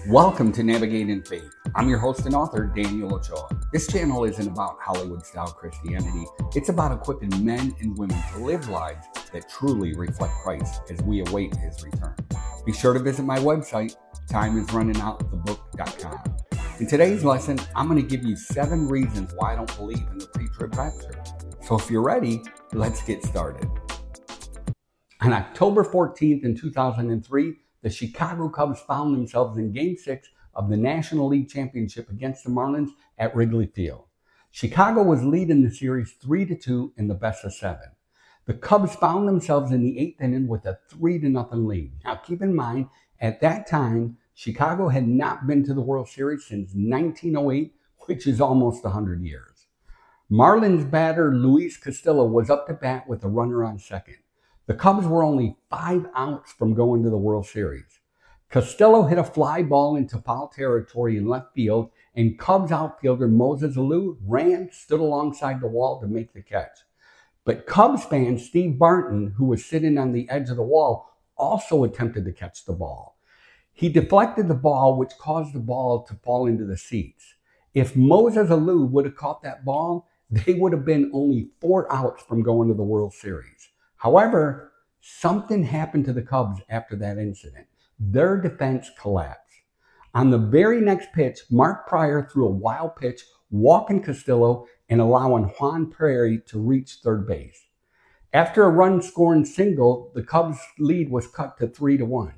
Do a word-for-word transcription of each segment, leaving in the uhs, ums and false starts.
Welcome to Navigating Faith. I'm your host and author, Daniel Ochoa. This channel isn't about Hollywood-style Christianity. It's about equipping men and women to live lives that truly reflect Christ as we await his return. Be sure to visit my website, time is running out the book dot com. In today's lesson, I'm going to give you seven reasons why I don't believe in the pre-trib rapture. So if you're ready, let's get started. On October fourteenth in two thousand three, the Chicago Cubs found themselves in Game six of the National League Championship against the Marlins at Wrigley Field. Chicago was leading the series three to two in the best of seven. The Cubs found themselves in the eighth inning with a three to nothing lead. Now keep in mind, at that time, Chicago had not been to the World Series since nineteen oh eight, which is almost one hundred years. Marlins batter Luis Castillo was up to bat with a runner on second. The Cubs were only five outs from going to the World Series. Castillo hit a fly ball into foul territory in left field, and Cubs outfielder Moses Alou ran, stood alongside the wall to make the catch. But Cubs fan Steve Barton, who was sitting on the edge of the wall, also attempted to catch the ball. He deflected the ball, which caused the ball to fall into the seats. If Moses Alou would have caught that ball, they would have been only four outs from going to the World Series. However, something happened to the Cubs after that incident. Their defense collapsed. On the very next pitch, Mark Prior threw a wild pitch, walking Castillo and allowing Juan Prairie to reach third base. After a run-scoring single, the Cubs' lead was cut to three to one.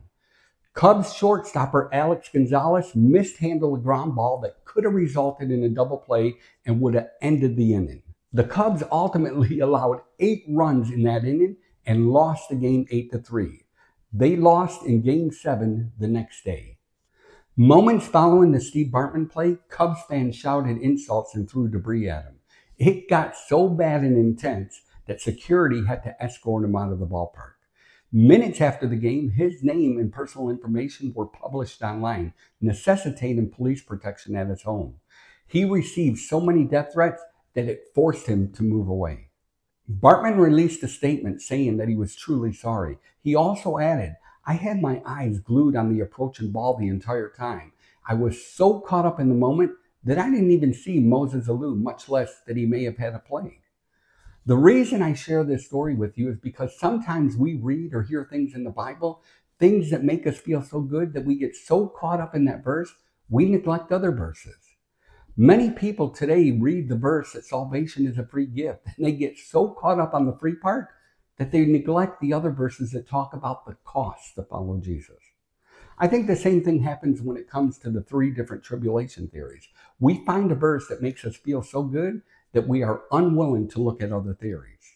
Cubs shortstopper Alex Gonzalez mishandled a ground ball that could have resulted in a double play and would have ended the inning. The Cubs ultimately allowed eight runs in that inning and lost the game eight to three. They lost in Game seven the next day. Moments following the Steve Bartman play, Cubs fans shouted insults and threw debris at him. It got so bad and intense that security had to escort him out of the ballpark. Minutes after the game, his name and personal information were published online, necessitating police protection at his home. He received so many death threats that it forced him to move away. Bartman released a statement saying that he was truly sorry. He also added, "I had my eyes glued on the approaching ball the entire time. I was so caught up in the moment that I didn't even see Moses Alou, much less that he may have had a play." The reason I share this story with you is because sometimes we read or hear things in the Bible, things that make us feel so good that we get so caught up in that verse, we neglect other verses. Many people today read the verse that salvation is a free gift, and they get so caught up on the free part that they neglect the other verses that talk about the cost to follow Jesus. I think the same thing happens when it comes to the three different tribulation theories. We find a verse that makes us feel so good that we are unwilling to look at other theories.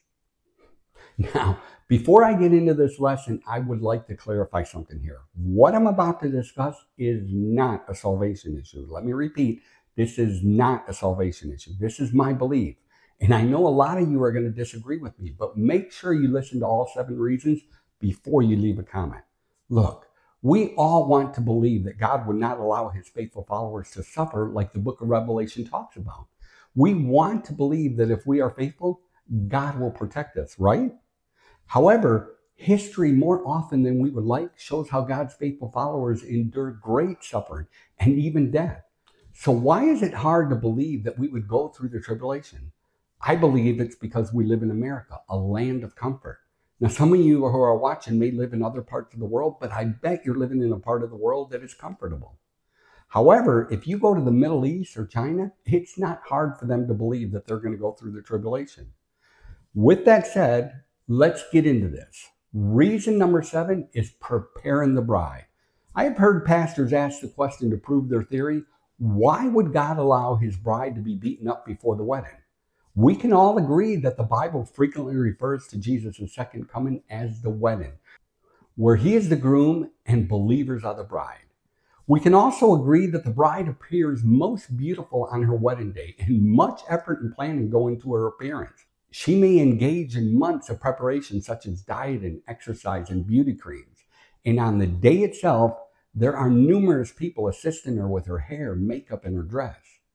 Now, before I get into this lesson, I would like to clarify something here. What I'm about to discuss is not a salvation issue. Let me repeat. This is not a salvation issue. This is my belief. And I know a lot of you are going to disagree with me, but make sure you listen to all seven reasons before you leave a comment. Look, we all want to believe that God would not allow his faithful followers to suffer like the book of Revelation talks about. We want to believe that if we are faithful, God will protect us, right? However, history more often than we would like shows how God's faithful followers endured great suffering and even death. So why is it hard to believe that we would go through the tribulation? I believe it's because we live in America, a land of comfort. Now, some of you who are watching may live in other parts of the world, but I bet you're living in a part of the world that is comfortable. However, if you go to the Middle East or China, it's not hard for them to believe that they're going to go through the tribulation. With that said, let's get into this. Reason number seven is preparing the bride. I have heard pastors ask the question to prove their theory, why would God allow his bride to be beaten up before the wedding? We can all agree that the Bible frequently refers to Jesus' second coming as the wedding, where he is the groom and believers are the bride. We can also agree that the bride appears most beautiful on her wedding day, and much effort and planning go into her appearance. She may engage in months of preparation such as diet and exercise and beauty creams. And on the day itself, there are numerous people assisting her with her hair, makeup, and her dress.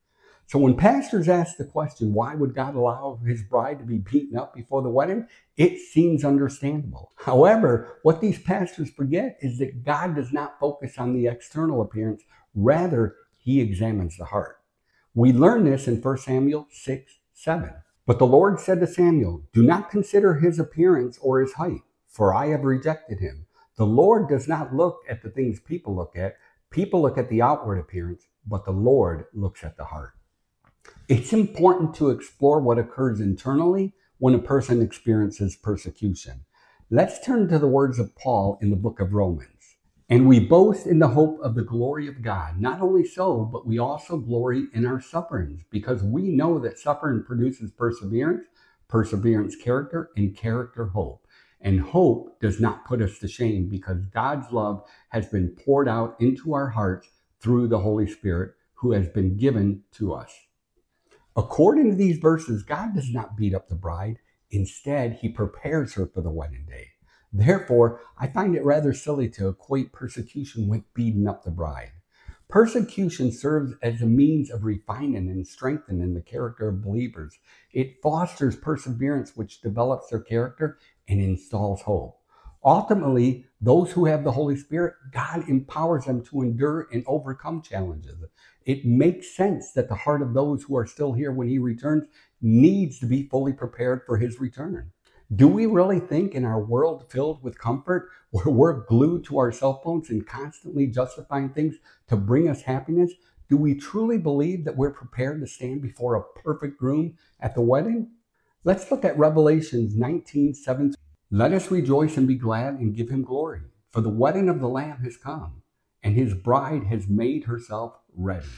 So when pastors ask the question, why would God allow his bride to be beaten up before the wedding? It seems understandable. However, what these pastors forget is that God does not focus on the external appearance. Rather, he examines the heart. We learn this in First Samuel six, seven. But the Lord said to Samuel, do not consider his appearance or his height, for I have rejected him. The Lord does not look at the things people look at. People look at the outward appearance, but the Lord looks at the heart. It's important to explore what occurs internally when a person experiences persecution. Let's turn to the words of Paul in the book of Romans. And we boast in the hope of the glory of God. Not only so, but we also glory in our sufferings, because we know that suffering produces perseverance, perseverance character, and character hope. And hope does not put us to shame, because God's love has been poured out into our hearts through the Holy Spirit, who has been given to us. According to these verses, God does not beat up the bride. Instead, he prepares her for the wedding day. Therefore, I find it rather silly to equate persecution with beating up the bride. Persecution serves as a means of refining and strengthening the character of believers. It fosters perseverance, which develops their character and installs hope. Ultimately, those who have the Holy Spirit, God empowers them to endure and overcome challenges. It makes sense that the heart of those who are still here when he returns needs to be fully prepared for his return. Do we really think in our world filled with comfort, where we're glued to our cell phones and constantly justifying things to bring us happiness, do we truly believe that we're prepared to stand before a perfect groom at the wedding? Let's look at Revelations nineteen, seven. Let us rejoice and be glad and give him glory, for the wedding of the Lamb has come, and his bride has made herself ready.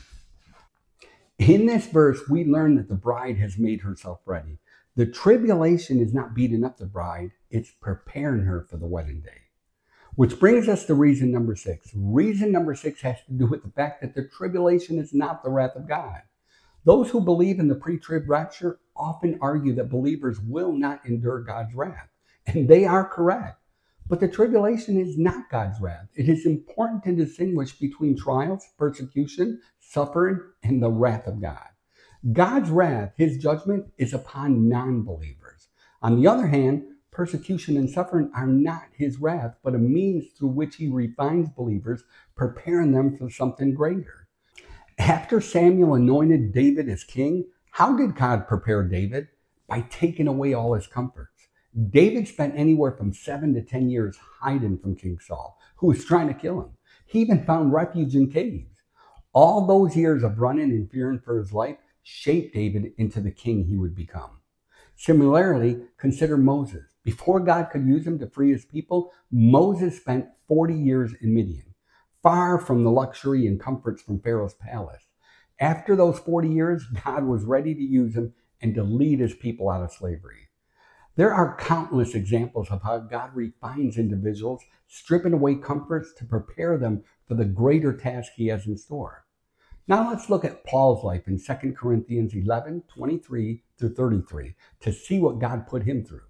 In this verse, we learn that the bride has made herself ready. The tribulation is not beating up the bride, it's preparing her for the wedding day. Which brings us to reason number six. Reason number six has to do with the fact that the tribulation is not the wrath of God. Those who believe in the pre-trib rapture often argue that believers will not endure God's wrath. And they are correct. But the tribulation is not God's wrath. It is important to distinguish between trials, persecution, suffering, and the wrath of God. God's wrath, his judgment, is upon non-believers. On the other hand, persecution and suffering are not his wrath, but a means through which he refines believers, preparing them for something greater. After Samuel anointed David as king, how did God prepare David? By taking away all his comforts. David spent anywhere from seven to ten years hiding from King Saul, who was trying to kill him. He even found refuge in caves. All those years of running and fearing for his life shaped David into the king he would become. Similarly, consider Moses. Before God could use him to free his people, Moses spent forty years in Midian, far from the luxury and comforts from Pharaoh's palace. After those forty years, God was ready to use him and to lead his people out of slavery. There are countless examples of how God refines individuals, stripping away comforts to prepare them for the greater task he has in store. Now let's look at Paul's life in Second Corinthians eleven, twenty-three through thirty-three to see what God put him through.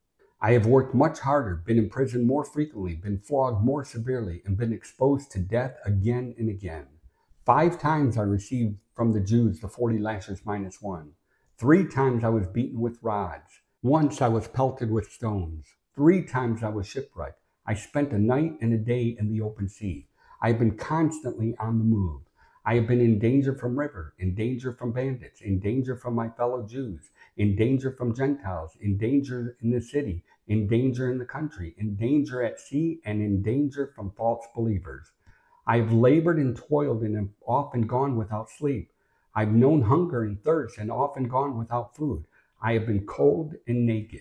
I have worked much harder, been in prison more frequently, been flogged more severely, and been exposed to death again and again. Five times I received from the Jews the forty lashes minus one. Three times I was beaten with rods. Once I was pelted with stones. Three times I was shipwrecked. I spent a night and a day in the open sea. I have been constantly on the move. I have been in danger from river, in danger from bandits, in danger from my fellow Jews, in danger from Gentiles, in danger in the city, in danger in the country, in danger at sea, and in danger from false believers. I have labored and toiled and have often gone without sleep. I have known hunger and thirst and often gone without food. I have been cold and naked.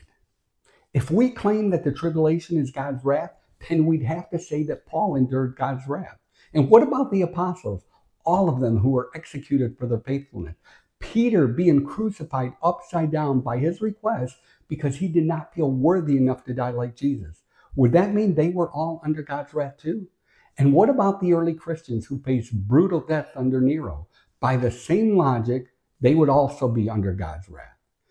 If we claim that the tribulation is God's wrath, then we'd have to say that Paul endured God's wrath. And what about the apostles? All of them who were executed for their faithfulness. Peter being crucified upside down by his request because he did not feel worthy enough to die like Jesus. Would that mean they were all under God's wrath too? And what about the early Christians who faced brutal death under Nero? By the same logic, they would also be under God's wrath.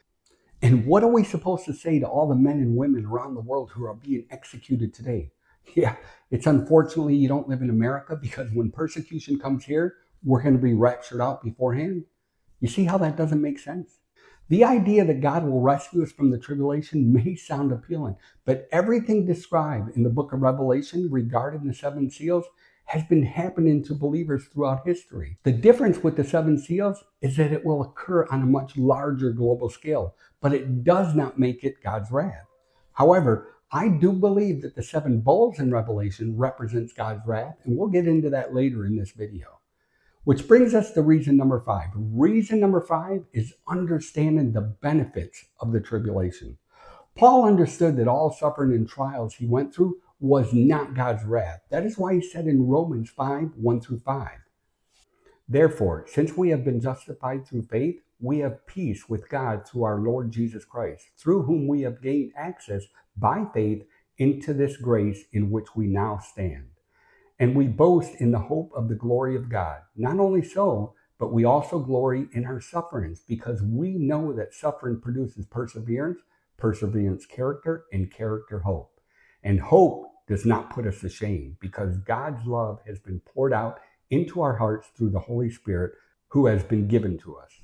And what are we supposed to say to all the men and women around the world who are being executed today? Yeah, it's unfortunately you don't live in America, because when persecution comes here, we're going to be raptured out beforehand. You see how that doesn't make sense? The idea that God will rescue us from the tribulation may sound appealing, but everything described in the book of Revelation regarding the seven seals has been happening to believers throughout history. The difference with the seven seals is that it will occur on a much larger global scale, but it does not make it God's wrath. However, I do believe that the seven bowls in Revelation represents God's wrath, and we'll get into that later in this video. Which brings us to reason number five. Reason number five is understanding the benefits of the tribulation. Paul understood that all suffering and trials he went through was not God's wrath. That is why he said in Romans five, one through five, therefore, since we have been justified through faith, we have peace with God through our Lord Jesus Christ, through whom we have gained access by faith into this grace in which we now stand. And we boast in the hope of the glory of God. Not only so, but we also glory in our sufferings, because we know that suffering produces perseverance, perseverance character, and character hope. And hope does not put us to shame, because God's love has been poured out into our hearts through the Holy Spirit who has been given to us.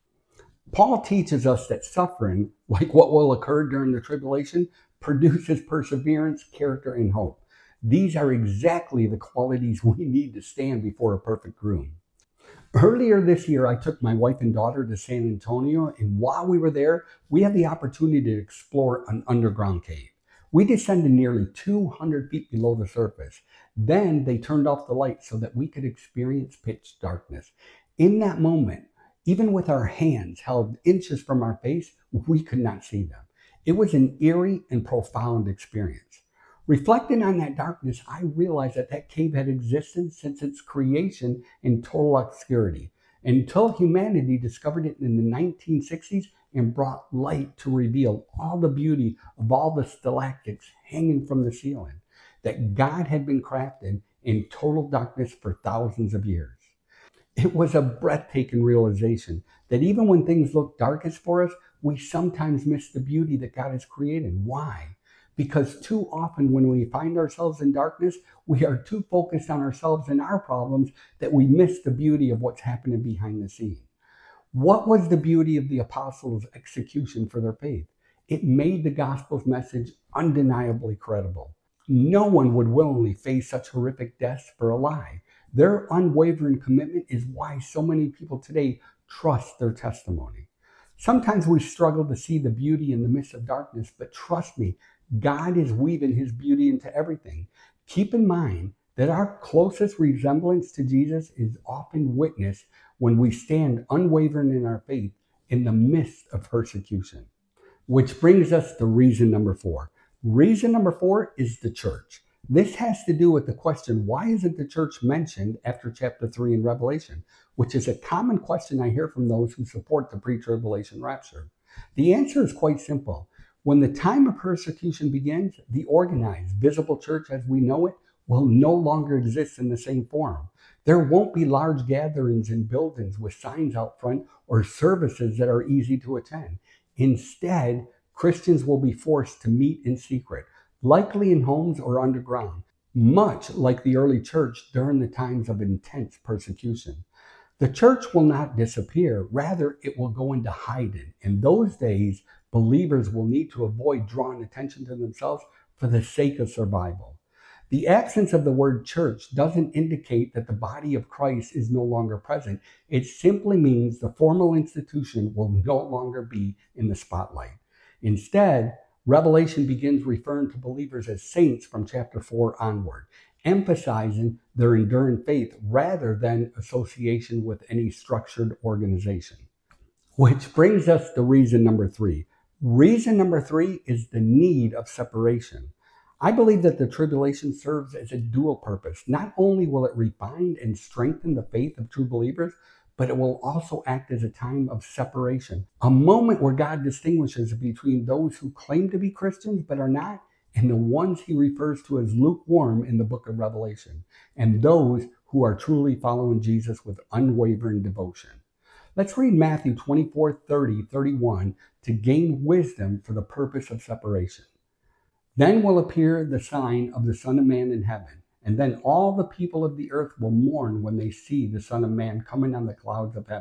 Paul teaches us that suffering, like what will occur during the tribulation, produces perseverance, character, and hope. These are exactly the qualities we need to stand before a perfect groom. Earlier this year, I took my wife and daughter to San Antonio, and while we were there, we had the opportunity to explore an underground cave. We descended nearly two hundred feet below the surface. Then they turned off the lights so that we could experience pitch darkness. In that moment, even with our hands held inches from our face, we could not see them. It was an eerie and profound experience. Reflecting on that darkness, I realized that that cave had existed since its creation in total obscurity, until humanity discovered it in the nineteen sixties and brought light to reveal all the beauty of all the stalactites hanging from the ceiling, that God had been crafted in total darkness for thousands of years. It was a breathtaking realization that even when things look darkest for us, we sometimes miss the beauty that God has created. Why? Because too often when we find ourselves in darkness, we are too focused on ourselves and our problems that we miss the beauty of what's happening behind the scene. What was the beauty of the apostles' execution for their faith? It made the gospel's message undeniably credible. No one would willingly face such horrific deaths for a lie. Their unwavering commitment is why so many people today trust their testimony. Sometimes we struggle to see the beauty in the midst of darkness, but trust me, God is weaving his beauty into everything. Keep in mind that our closest resemblance to Jesus is often witnessed when we stand unwavering in our faith in the midst of persecution. Which brings us to reason number four. Reason number four is the church. This has to do with the question, why isn't the church mentioned after chapter three in Revelation? Which is a common question I hear from those who support the pre-tribulation rapture. The answer is quite simple. When the time of persecution begins, the organized, visible church as we know it will no longer exist in the same form. There won't be large gatherings in buildings with signs out front or services that are easy to attend. Instead, Christians will be forced to meet in secret, likely in homes or underground, much like the early church during the times of intense persecution. The church will not disappear, rather it will go into hiding. In those days, believers will need to avoid drawing attention to themselves for the sake of survival. The absence of the word church doesn't indicate that the body of Christ is no longer present. It simply means the formal institution will no longer be in the spotlight. Instead, Revelation begins referring to believers as saints from chapter four onward, emphasizing their enduring faith rather than association with any structured organization. Which brings us to reason number three. Reason number three is the need of separation. I believe that the tribulation serves as a dual purpose. Not only will it refine and strengthen the faith of true believers, but it will also act as a time of separation, a moment where God distinguishes between those who claim to be Christians but are not, and the ones he refers to as lukewarm in the book of Revelation, and those who are truly following Jesus with unwavering devotion. Let's read Matthew twenty-four, thirty, thirty-one to gain wisdom for the purpose of separation. Then will appear the sign of the Son of Man in heaven, and then all the people of the earth will mourn when they see the Son of Man coming on the clouds of heaven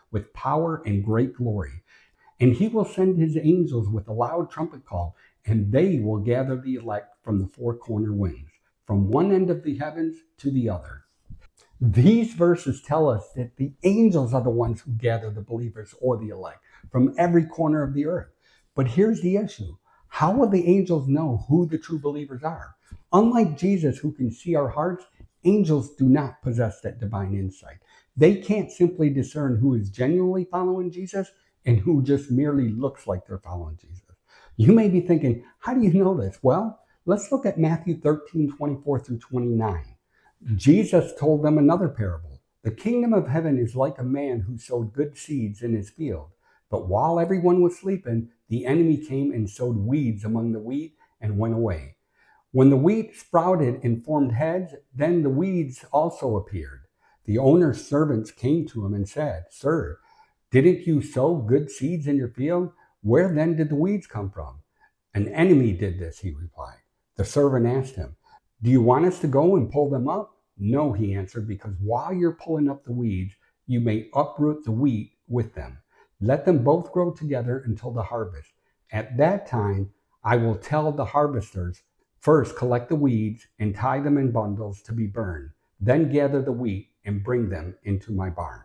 with power and great glory. And he will send his angels with a loud trumpet call, and they will gather the elect from the four corner winds, from one end of the heavens to the other. These verses tell us that the angels are the ones who gather the believers or the elect from every corner of the earth. But here's the issue. How will the angels know who the true believers are? Unlike Jesus, who can see our hearts, angels do not possess that divine insight. They can't simply discern who is genuinely following Jesus and who just merely looks like they're following Jesus. You may be thinking, how do you know this? Well, let's look at Matthew thirteen, twenty-four through twenty-nine. Jesus told them another parable. The kingdom of heaven is like a man who sowed good seeds in his field. But while everyone was sleeping, the enemy came and sowed weeds among the wheat and went away. When the wheat sprouted and formed heads, then the weeds also appeared. The owner's servants came to him and said, "Sir, didn't you sow good seeds in your field? Where then did the weeds come from?" "An enemy did this," he replied. The servant asked him, "Do you want us to go and pull them up?" "No," he answered, "because while you're pulling up the weeds, you may uproot the wheat with them. Let them both grow together until the harvest. At that time, I will tell the harvesters, first collect the weeds and tie them in bundles to be burned, then gather the wheat and bring them into my barn."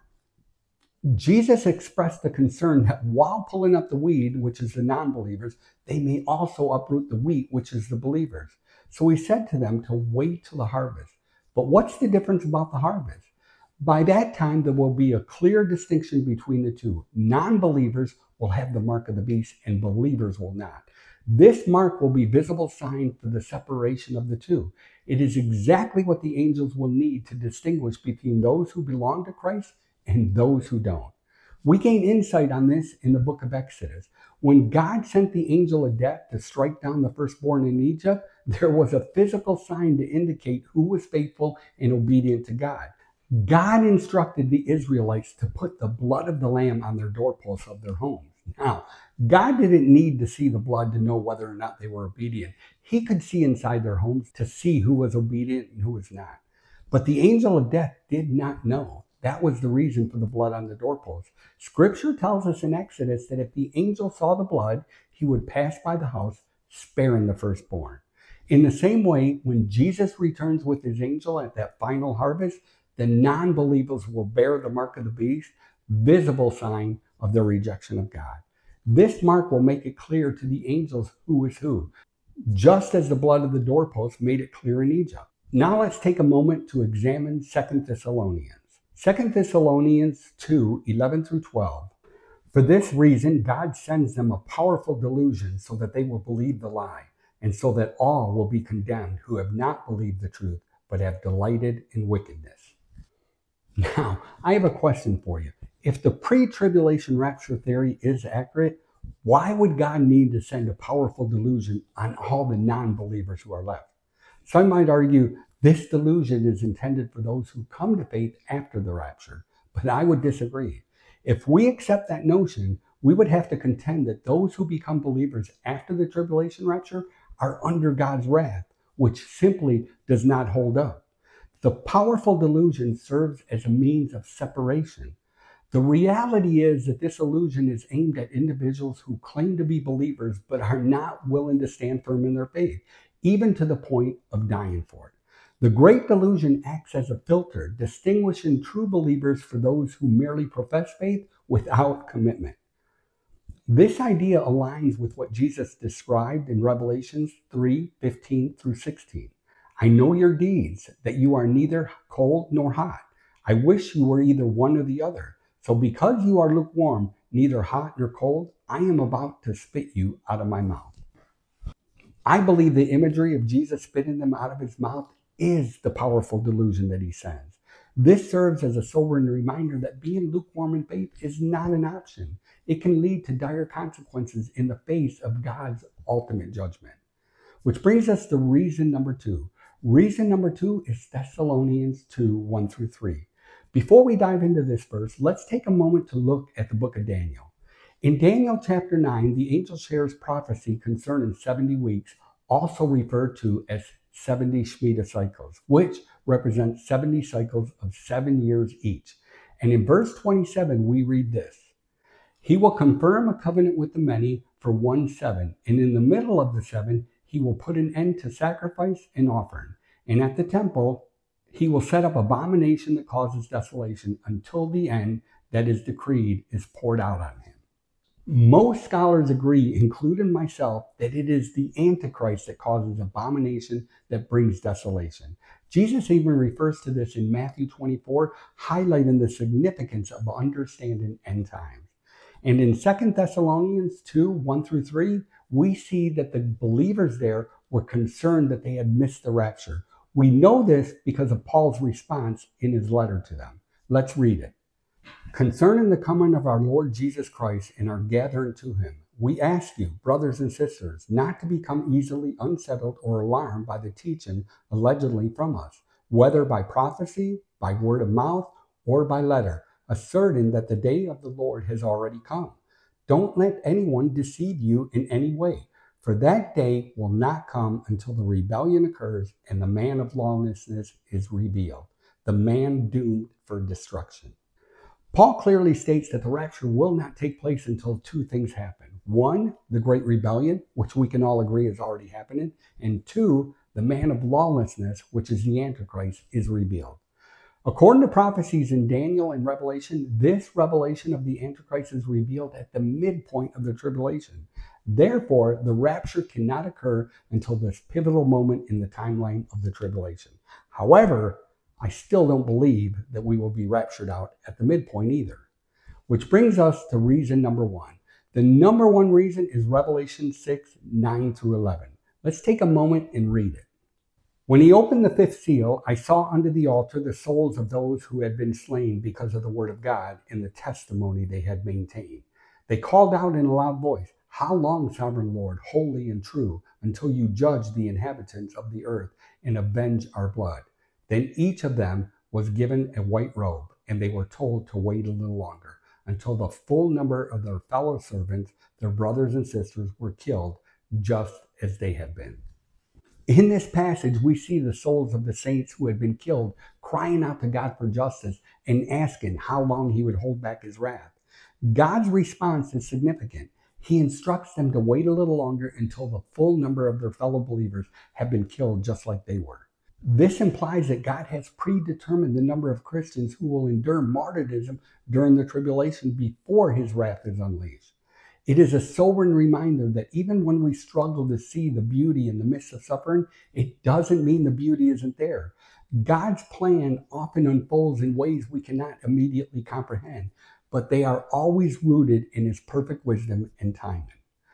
Jesus expressed the concern that while pulling up the weed, which is the non-believers, they may also uproot the wheat, which is the believers. So he said to them to wait till the harvest. But what's the difference about the harvest? By that time, there will be a clear distinction between the two. Non-believers will have the mark of the beast and believers will not. This mark will be visible sign for the separation of the two. It is exactly what the angels will need to distinguish between those who belong to Christ and those who don't. We gain insight on this in the book of Exodus. When God sent the angel of death to strike down the firstborn in Egypt, there was a physical sign to indicate who was faithful and obedient to God. God instructed the Israelites to put the blood of the lamb on their doorposts of their homes. Now, God didn't need to see the blood to know whether or not they were obedient. He could see inside their homes to see who was obedient and who was not. But the angel of death did not know. That was the reason for the blood on the doorpost. Scripture tells us in Exodus that if the angel saw the blood, he would pass by the house, sparing the firstborn. In the same way, when Jesus returns with his angel at that final harvest, the non-believers will bear the mark of the beast, visible sign of their rejection of God. This mark will make it clear to the angels who is who, just as the blood of the doorpost made it clear in Egypt. Now let's take a moment to examine Second Thessalonians. Second Thessalonians two, eleven through twelve. For this reason, God sends them a powerful delusion so that they will believe the lie, and so that all will be condemned who have not believed the truth, but have delighted in wickedness. Now, I have a question for you. If the pre-tribulation rapture theory is accurate, why would God need to send a powerful delusion on all the non-believers who are left? Some might argue this delusion is intended for those who come to faith after the rapture, but I would disagree. If we accept that notion, we would have to contend that those who become believers after the tribulation rapture are under God's wrath, which simply does not hold up. The powerful delusion serves as a means of separation. The reality is that this illusion is aimed at individuals who claim to be believers but are not willing to stand firm in their faith, even to the point of dying for it. The great delusion acts as a filter, distinguishing true believers for those who merely profess faith without commitment. This idea aligns with what Jesus described in Revelations three, fifteen through sixteen. I know your deeds, that you are neither cold nor hot. I wish you were either one or the other. So because you are lukewarm, neither hot nor cold, I am about to spit you out of my mouth. I believe the imagery of Jesus spitting them out of his mouth is the powerful delusion that he sends. This serves as a sobering reminder that being lukewarm in faith is not an option. It can lead to dire consequences in the face of God's ultimate judgment. Which brings us to reason number two. Reason number two is Thessalonians two, one through three. Before we dive into this verse, let's take a moment to look at the book of Daniel. In Daniel chapter nine, the angel shares prophecy concerning seventy weeks, also referred to as seventy Shemitah cycles, which represent seventy cycles of seven years each. And in verse twenty-seven, we read this: He will confirm a covenant with the many for one seven, and in the middle of the seven, he will put an end to sacrifice and offering. And at the temple, he will set up abomination that causes desolation until the end that is decreed is poured out on him. Most scholars agree, including myself, that it is the Antichrist that causes abomination that brings desolation. Jesus even refers to this in Matthew twenty-four, highlighting the significance of understanding end times. And in Second Thessalonians two, one through three, we see that the believers there were concerned that they had missed the rapture. We know this because of Paul's response in his letter to them. Let's read it. Concerning the coming of our Lord Jesus Christ and our gathering to him, we ask you, brothers and sisters, not to become easily unsettled or alarmed by the teaching allegedly from us, whether by prophecy, by word of mouth, or by letter, asserting that the day of the Lord has already come. Don't let anyone deceive you in any way, for that day will not come until the rebellion occurs and the man of lawlessness is revealed, the man doomed for destruction. Paul clearly states that the rapture will not take place until two things happen. One, the great rebellion, which we can all agree is already happening. And two, the man of lawlessness, which is the Antichrist, is revealed. According to prophecies in Daniel and Revelation, this revelation of the Antichrist is revealed at the midpoint of the tribulation. Therefore, the rapture cannot occur until this pivotal moment in the timeline of the tribulation. However, I still don't believe that we will be raptured out at the midpoint either. Which brings us to reason number one. The number one reason is Revelation six, nine through eleven. Let's take a moment and read it. When he opened the fifth seal, I saw under the altar the souls of those who had been slain because of the word of God and the testimony they had maintained. They called out in a loud voice, "How long, sovereign Lord, holy and true, until you judge the inhabitants of the earth and avenge our blood?" Then each of them was given a white robe, and they were told to wait a little longer until the full number of their fellow servants, their brothers and sisters, were killed just as they had been. In this passage, we see the souls of the saints who had been killed crying out to God for justice and asking how long he would hold back his wrath. God's response is significant. He instructs them to wait a little longer until the full number of their fellow believers have been killed just like they were. This implies that God has predetermined the number of Christians who will endure martyrdom during the tribulation before his wrath is unleashed. It is a sobering reminder that even when we struggle to see the beauty in the midst of suffering, it doesn't mean the beauty isn't there. God's plan often unfolds in ways we cannot immediately comprehend, but they are always rooted in his perfect wisdom and timing.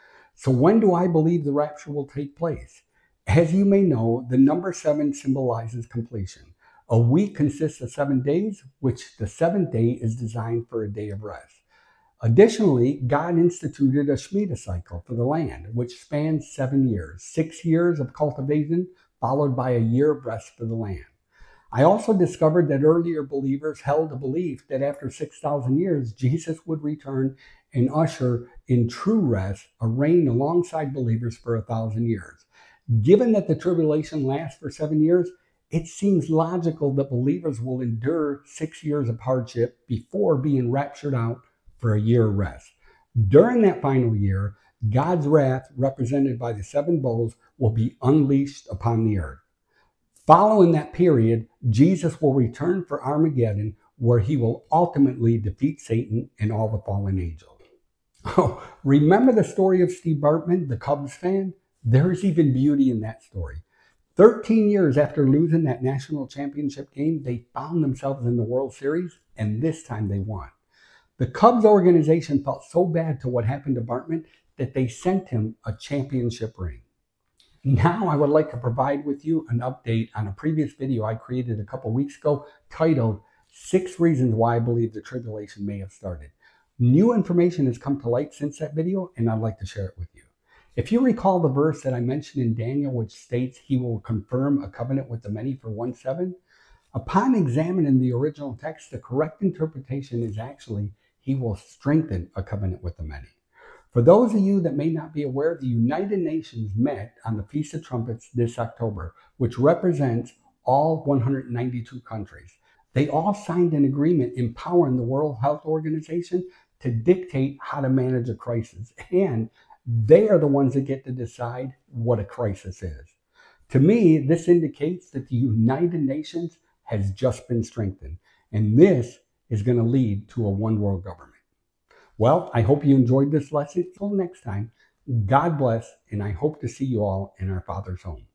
So when do I believe the rapture will take place? As you may know, the number seven symbolizes completion. A week consists of seven days, which the seventh day is designed for a day of rest. Additionally, God instituted a Shemitah cycle for the land, which spans seven years, six years of cultivation, followed by a year of rest for the land. I also discovered that earlier believers held a belief that after six thousand years, Jesus would return and usher in true rest, a reign alongside believers for a thousand years. Given that the tribulation lasts for seven years, it seems logical that believers will endure six years of hardship before being raptured out for a year of rest. During that final year, God's wrath, represented by the seven bowls, will be unleashed upon the earth. Following that period, Jesus will return for Armageddon, where he will ultimately defeat Satan and all the fallen angels. Oh, remember the story of Steve Bartman, the Cubs fan? There's even beauty in that story. thirteen years after losing that national championship game, they found themselves in the World Series, and this time they won. The Cubs organization felt so bad to what happened to Bartman that they sent him a championship ring. Now I would like to provide with you an update on a previous video I created a couple weeks ago titled Six Reasons Why I Believe the Tribulation May Have Started. New information has come to light since that video, and I'd like to share it with you. If you recall the verse that I mentioned in Daniel, which states he will confirm a covenant with the many for one seven, upon examining the original text, the correct interpretation is actually he will strengthen a covenant with the many. For those of you that may not be aware, the United Nations met on the Feast of Trumpets this October, which represents all one hundred ninety-two countries. They all signed an agreement empowering the World Health Organization to dictate how to manage a crisis. And they are the ones that get to decide what a crisis is. To me, this indicates that the United Nations has just been strengthened. And this is going to lead to a one world government. Well, I hope you enjoyed this lesson. Until next time, God bless, and I hope to see you all in our Father's home.